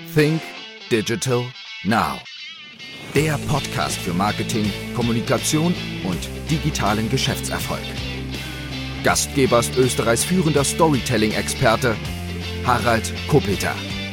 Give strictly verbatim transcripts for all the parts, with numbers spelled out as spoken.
Think Digital Now. Der Podcast für Marketing, Kommunikation und digitalen Geschäftserfolg. Gastgeber ist Österreichs führender Storytelling-Experte Harald Kopeter.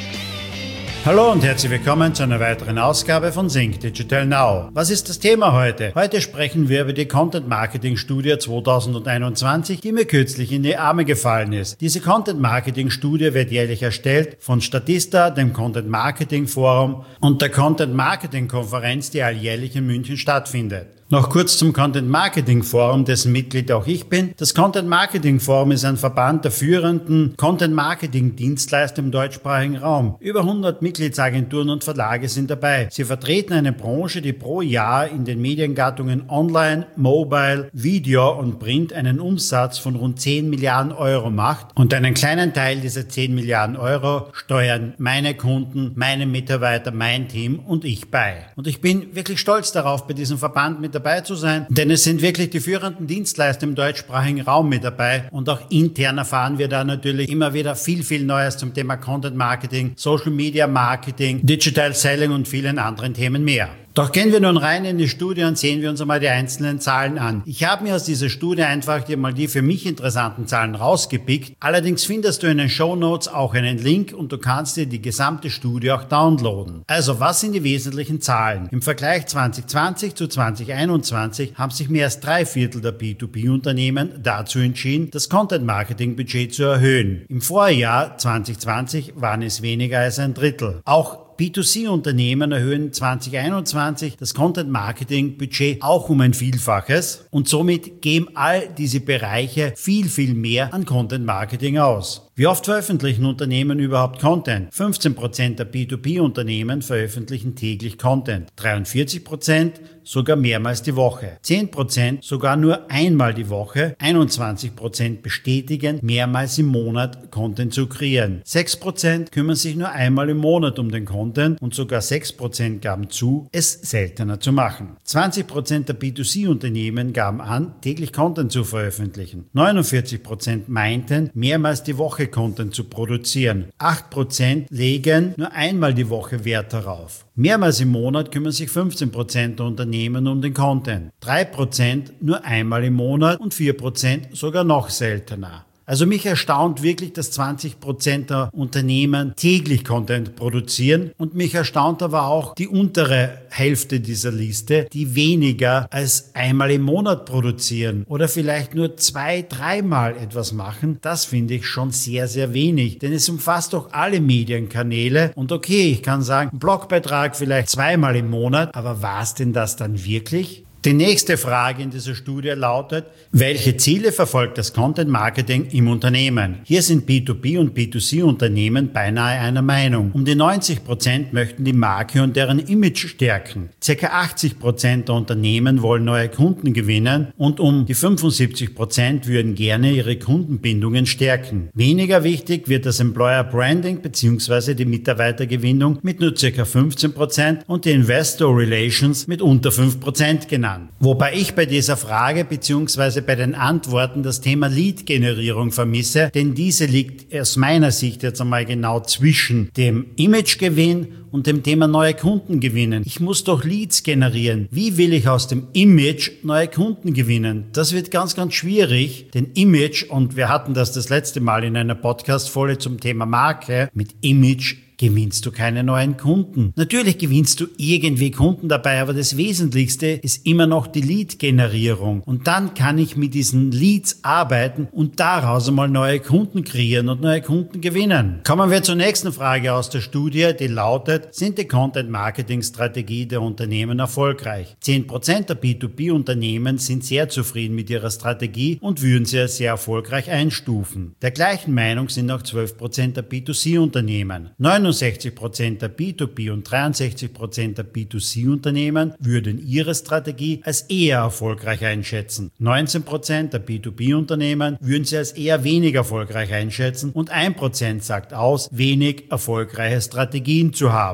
Hallo und herzlich willkommen zu einer weiteren Ausgabe von Think Digital Now. Was ist das Thema heute? Heute sprechen wir über die Content-Marketing-Studie zweitausendeinundzwanzig, die mir kürzlich in die Arme gefallen ist. Diese Content-Marketing-Studie wird jährlich erstellt von Statista, dem Content-Marketing-Forum und der Content-Marketing-Konferenz, die alljährlich in München stattfindet. Noch kurz zum Content Marketing Forum, dessen Mitglied auch ich bin. Das Content Marketing Forum ist ein Verband der führenden Content Marketing Dienstleister im deutschsprachigen Raum. Über hundert Mitgliedsagenturen und Verlage sind dabei. Sie vertreten eine Branche, die pro Jahr in den Mediengattungen Online, Mobile, Video und Print einen Umsatz von rund zehn Milliarden Euro macht. Und einen kleinen Teil dieser zehn Milliarden Euro steuern meine Kunden, meine Mitarbeiter, mein Team und ich bei. Und ich bin wirklich stolz darauf, bei diesem Verband mit dabei zu sein, denn es sind wirklich die führenden Dienstleister im deutschsprachigen Raum mit dabei und auch intern erfahren wir da natürlich immer wieder viel, viel Neues zum Thema Content Marketing, Social Media Marketing, Digital Selling und vielen anderen Themen mehr. Doch gehen wir nun rein in die Studie und sehen wir uns einmal die einzelnen Zahlen an. Ich habe mir aus dieser Studie einfach die mal die für mich interessanten Zahlen rausgepickt. Allerdings findest du in den Shownotes auch einen Link und du kannst dir die gesamte Studie auch downloaden. Also, was sind die wesentlichen Zahlen? Im Vergleich zwanzig zwanzig zu zwanzig einundzwanzig haben sich mehr als drei Viertel der B zwei B Unternehmen dazu entschieden, das Content-Marketing-Budget zu erhöhen. Im Vorjahr zwanzig zwanzig waren es weniger als ein Drittel. Auch B zwei C Unternehmen erhöhen zwanzig einundzwanzig das Content-Marketing-Budget auch um ein Vielfaches und somit geben all diese Bereiche viel, viel mehr an Content-Marketing aus. Wie oft veröffentlichen Unternehmen überhaupt Content? fünfzehn Prozent der B zwei B Unternehmen veröffentlichen täglich Content, dreiundvierzig Prozent sogar mehrmals die Woche, zehn Prozent sogar nur einmal die Woche, einundzwanzig Prozent bestätigen, mehrmals im Monat Content zu kreieren, sechs Prozent kümmern sich nur einmal im Monat um den Content und sogar sechs Prozent gaben zu, es seltener zu machen. zwanzig Prozent der B zwei C Unternehmen gaben an, täglich Content zu veröffentlichen, neunundvierzig Prozent meinten, mehrmals die Woche Content zu produzieren. acht Prozent legen nur einmal die Woche Wert darauf. Mehrmals im Monat kümmern sich fünfzehn Prozent der Unternehmen um den Content. drei Prozent nur einmal im Monat und vier Prozent sogar noch seltener. Also mich erstaunt wirklich, dass zwanzig Prozent der Unternehmen täglich Content produzieren und mich erstaunt aber auch die untere Hälfte dieser Liste, die weniger als einmal im Monat produzieren oder vielleicht nur zwei, dreimal etwas machen. Das finde ich schon sehr, sehr wenig, denn es umfasst doch alle Medienkanäle und okay, ich kann sagen, ein Blogbeitrag vielleicht zweimal im Monat, aber war es denn das dann wirklich? Die nächste Frage in dieser Studie lautet, welche Ziele verfolgt das Content Marketing im Unternehmen? Hier sind B zwei B und B zwei C Unternehmen beinahe einer Meinung. Um die neunzig Prozent möchten die Marke und deren Image stärken. Circa achtzig Prozent der Unternehmen wollen neue Kunden gewinnen und um die fünfundsiebzig Prozent würden gerne ihre Kundenbindungen stärken. Weniger wichtig wird das Employer Branding bzw. die Mitarbeitergewinnung mit nur circa fünfzehn Prozent und die Investor Relations mit unter fünf Prozent genannt. Wobei ich bei dieser Frage bzw. bei den Antworten das Thema Lead-Generierung vermisse, denn diese liegt aus meiner Sicht jetzt einmal genau zwischen dem Imagegewinn und dem Thema neue Kunden gewinnen. Ich muss doch Leads generieren. Wie will ich aus dem Image neue Kunden gewinnen? Das wird ganz, ganz schwierig, denn Image, und wir hatten das das letzte Mal in einer Podcast-Folge zum Thema Marke, mit Image gewinnst du keine neuen Kunden. Natürlich gewinnst du irgendwie Kunden dabei, aber das Wesentlichste ist immer noch die Lead-Generierung. Und dann kann ich mit diesen Leads arbeiten und daraus einmal neue Kunden kreieren und neue Kunden gewinnen. Kommen wir zur nächsten Frage aus der Studie, die lautet, sind die Content-Marketing-Strategie der Unternehmen erfolgreich? zehn Prozent der B zwei B Unternehmen sind sehr zufrieden mit ihrer Strategie und würden sie als sehr erfolgreich einstufen. Der gleichen Meinung sind auch zwölf Prozent der B zwei C Unternehmen. neunundsechzig Prozent der B zwei B und dreiundsechzig Prozent der B zwei C Unternehmen würden ihre Strategie als eher erfolgreich einschätzen. neunzehn Prozent der B zwei B Unternehmen würden sie als eher weniger erfolgreich einschätzen und ein Prozent sagt aus, wenig erfolgreiche Strategien zu haben.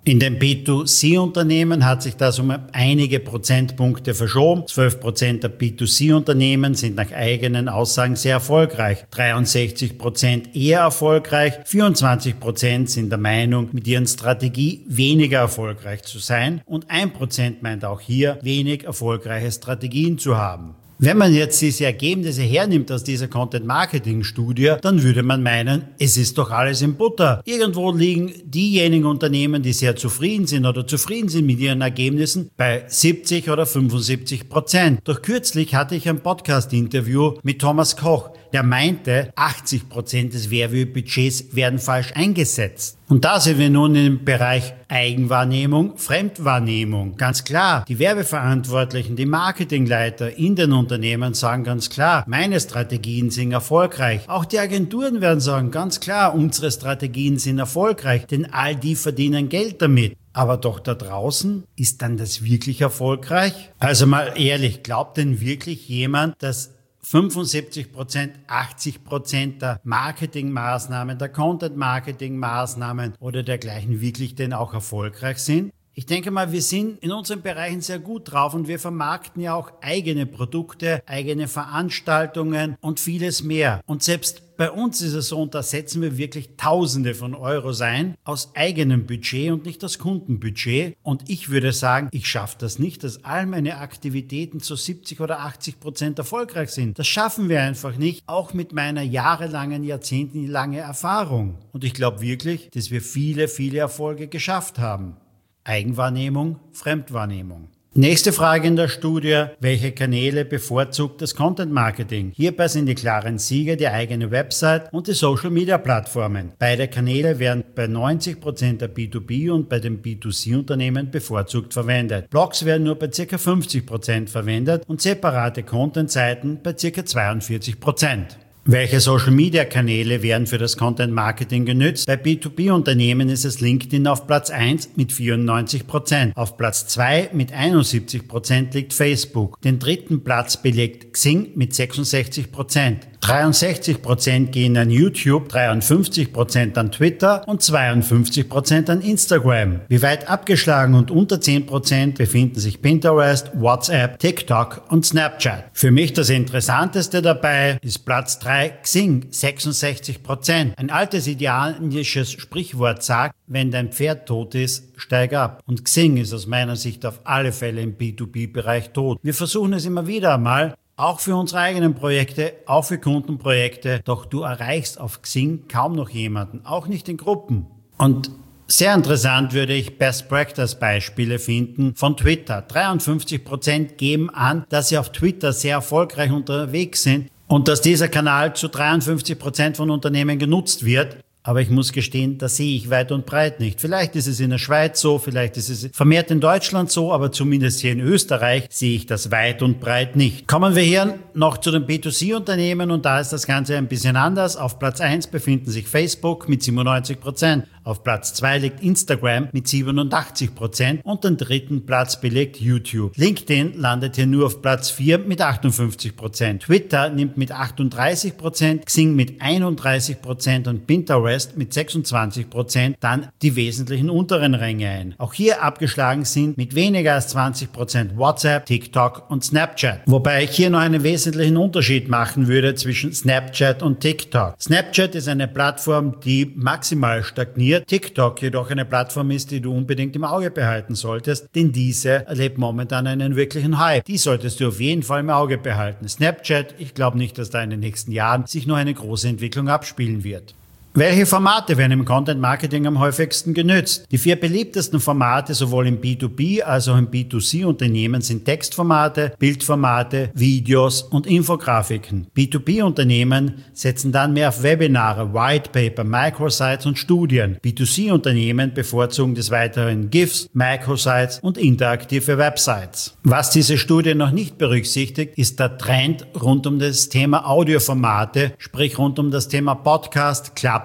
In den B zwei C-Unternehmen hat sich das um einige Prozentpunkte verschoben. zwölf Prozent der B zwei C-Unternehmen sind nach eigenen Aussagen sehr erfolgreich, dreiundsechzig Prozent eher erfolgreich, vierundzwanzig Prozent sind der Meinung, mit ihren Strategie weniger erfolgreich zu sein und ein Prozent meint auch hier, wenig erfolgreiche Strategien zu haben. Wenn man jetzt diese Ergebnisse hernimmt aus dieser Content-Marketing-Studie, dann würde man meinen, es ist doch alles in Butter. Irgendwo liegen diejenigen Unternehmen, die sehr zufrieden sind oder zufrieden sind mit ihren Ergebnissen, bei siebzig oder fünfundsiebzig Prozent. Doch kürzlich hatte ich ein Podcast-Interview mit Thomas Koch, der meinte, achtzig Prozent des Werbebudgets werden falsch eingesetzt. Und da sind wir nun im Bereich Eigenwahrnehmung, Fremdwahrnehmung. Ganz klar, die Werbeverantwortlichen, die Marketingleiter in den Unternehmen sagen ganz klar, meine Strategien sind erfolgreich. Auch die Agenturen werden sagen, ganz klar, unsere Strategien sind erfolgreich, denn all die verdienen Geld damit. Aber doch da draußen, ist dann das wirklich erfolgreich? Also mal ehrlich, glaubt denn wirklich jemand, dass fünfundsiebzig Prozent, achtzig Prozent der Marketingmaßnahmen, der Content-Marketing-Maßnahmen oder dergleichen wirklich denn auch erfolgreich sind? Ich denke mal, wir sind in unseren Bereichen sehr gut drauf und wir vermarkten ja auch eigene Produkte, eigene Veranstaltungen und vieles mehr. Und selbst bei uns ist es so, und da setzen wir wirklich Tausende von Euros ein, aus eigenem Budget und nicht aus Kundenbudget. Und ich würde sagen, ich schaffe das nicht, dass all meine Aktivitäten zu siebzig oder achtzig Prozent erfolgreich sind. Das schaffen wir einfach nicht, auch mit meiner jahrelangen, jahrzehntelangen Erfahrung. Und ich glaube wirklich, dass wir viele, viele Erfolge geschafft haben. Eigenwahrnehmung, Fremdwahrnehmung. Nächste Frage in der Studie, welche Kanäle bevorzugt das Content Marketing? Hierbei sind die klaren Sieger die eigene Website und die Social Media Plattformen. Beide Kanäle werden bei neunzig Prozent der B zwei B und bei den B zwei C Unternehmen bevorzugt verwendet. Blogs werden nur bei ca. fünfzig Prozent verwendet und separate Content-Seiten bei ca. zweiundvierzig Prozent. Welche Social-Media-Kanäle werden für das Content-Marketing genützt? Bei B zwei B-Unternehmen ist es LinkedIn auf Platz eins mit vierundneunzig Prozent. Auf Platz zwei mit einundsiebzig Prozent liegt Facebook. Den dritten Platz belegt Xing mit sechsundsechzig Prozent. dreiundsechzig Prozent gehen an YouTube, dreiundfünfzig Prozent an Twitter und zweiundfünfzig Prozent an Instagram. Wie weit abgeschlagen und unter zehn Prozent befinden sich Pinterest, WhatsApp, TikTok und Snapchat. Für mich das Interessanteste dabei ist Platz drei Xing, sechsundsechzig Prozent. Ein altes indianisches Sprichwort sagt, wenn dein Pferd tot ist, steig ab. Und Xing ist aus meiner Sicht auf alle Fälle im B zwei B-Bereich tot. Wir versuchen es immer wieder einmal, auch für unsere eigenen Projekte, auch für Kundenprojekte, doch du erreichst auf Xing kaum noch jemanden, auch nicht in Gruppen. Und sehr interessant würde ich Best-Practice-Beispiele finden von Twitter. dreiundfünfzig Prozent geben an, dass sie auf Twitter sehr erfolgreich unterwegs sind und dass dieser Kanal zu dreiundfünfzig Prozent von Unternehmen genutzt wird. Aber ich muss gestehen, das sehe ich weit und breit nicht. Vielleicht ist es in der Schweiz so, vielleicht ist es vermehrt in Deutschland so, aber zumindest hier in Österreich sehe ich das weit und breit nicht. Kommen wir hier noch zu den B zwei C-Unternehmen und da ist das Ganze ein bisschen anders. Auf Platz eins befinden sich Facebook mit siebenundneunzig Prozent. Auf Platz zwei liegt Instagram mit siebenundachtzig Prozent und den dritten Platz belegt YouTube. LinkedIn landet hier nur auf Platz vier mit achtundfünfzig Prozent. Twitter nimmt mit achtunddreißig Prozent, Xing mit einunddreißig Prozent und Pinterest mit sechsundzwanzig Prozent dann die wesentlichen unteren Ränge ein. Auch hier abgeschlagen sind mit weniger als zwanzig Prozent WhatsApp, TikTok und Snapchat. Wobei ich hier noch einen wesentlichen Unterschied machen würde zwischen Snapchat und TikTok. Snapchat ist eine Plattform, die maximal stagniert. TikTok jedoch eine Plattform ist, die du unbedingt im Auge behalten solltest, denn diese erlebt momentan einen wirklichen Hype. Die solltest du auf jeden Fall im Auge behalten. Snapchat, ich glaube nicht, dass da in den nächsten Jahren sich noch eine große Entwicklung abspielen wird. Welche Formate werden im Content Marketing am häufigsten genützt? Die vier beliebtesten Formate sowohl im B zwei B als auch im B zwei C Unternehmen sind Textformate, Bildformate, Videos und Infografiken. B zwei B Unternehmen setzen dann mehr auf Webinare, Whitepaper, Microsites und Studien. B zwei C Unternehmen bevorzugen des Weiteren GIFs, Microsites und interaktive Websites. Was diese Studie noch nicht berücksichtigt, ist der Trend rund um das Thema Audioformate, sprich rund um das Thema Podcast, Club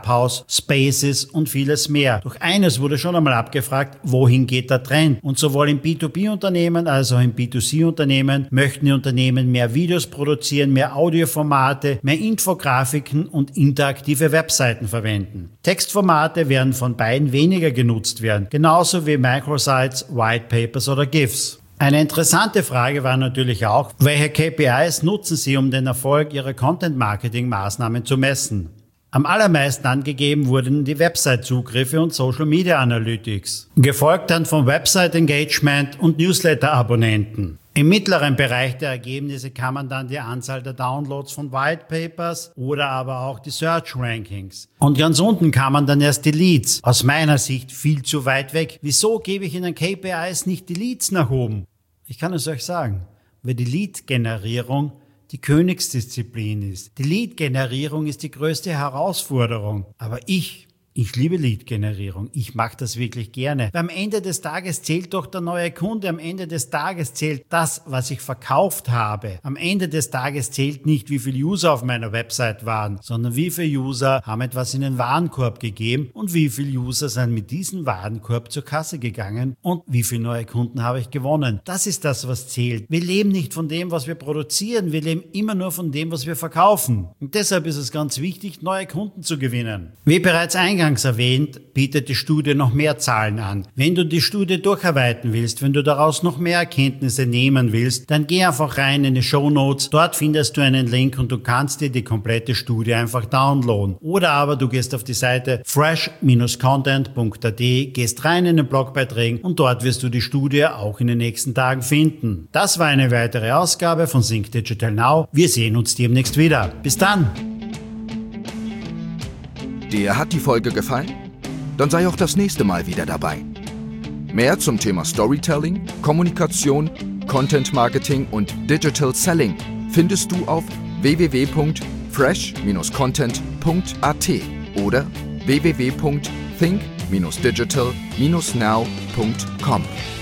Clubhouse, Spaces und vieles mehr. Doch eines wurde schon einmal abgefragt, wohin geht der Trend? Und sowohl im B zwei B-Unternehmen als auch im B zwei C-Unternehmen möchten die Unternehmen mehr Videos produzieren, mehr Audioformate, mehr Infografiken und interaktive Webseiten verwenden. Textformate werden von beiden weniger genutzt werden, genauso wie Microsites, White Papers oder GIFs. Eine interessante Frage war natürlich auch, welche K P Is nutzen Sie, um den Erfolg Ihrer Content-Marketing-Maßnahmen zu messen? Am allermeisten angegeben wurden die Website-Zugriffe und Social Media Analytics, gefolgt dann vom Website-Engagement und Newsletter-Abonnenten. Im mittleren Bereich der Ergebnisse kann man dann die Anzahl der Downloads von White Papers oder aber auch die Search Rankings. Und ganz unten kann man dann erst die Leads. Aus meiner Sicht viel zu weit weg. Wieso gebe ich in den K P Is nicht die Leads nach oben? Ich kann es euch sagen, weil die Lead-Generierung die Königsdisziplin ist. Die Lead-Generierung ist die größte Herausforderung. Aber ich, ich liebe Lead-Generierung. Ich mache das wirklich gerne. Weil am Ende des Tages zählt doch der neue Kunde. Am Ende des Tages zählt das, was ich verkauft habe. Am Ende des Tages zählt nicht, wie viele User auf meiner Website waren, sondern wie viele User haben etwas in den Warenkorb gegeben und wie viele User sind mit diesem Warenkorb zur Kasse gegangen und wie viele neue Kunden habe ich gewonnen. Das ist das, was zählt. Wir leben nicht von dem, was wir produzieren. Wir leben immer nur von dem, was wir verkaufen. Und deshalb ist es ganz wichtig, neue Kunden zu gewinnen. Wie bereits eingangs erwähnt, bietet die Studie noch mehr Zahlen an. Wenn du die Studie durcharbeiten willst, wenn du daraus noch mehr Erkenntnisse nehmen willst, dann geh einfach rein in die Shownotes. Dort findest du einen Link und du kannst dir die komplette Studie einfach downloaden. Oder aber du gehst auf die Seite fresh Bindestrich content Punkt a t, gehst rein in den Blogbeiträgen und dort wirst du die Studie auch in den nächsten Tagen finden. Das war eine weitere Ausgabe von Think Digital Now. Wir sehen uns demnächst wieder. Bis dann! Dir hat die Folge gefallen? Dann sei auch das nächste Mal wieder dabei. Mehr zum Thema Storytelling, Kommunikation, Content Marketing und Digital Selling findest du auf w w w Punkt fresh Bindestrich content Punkt a t oder w w w Punkt think Bindestrich digital Bindestrich now Punkt com.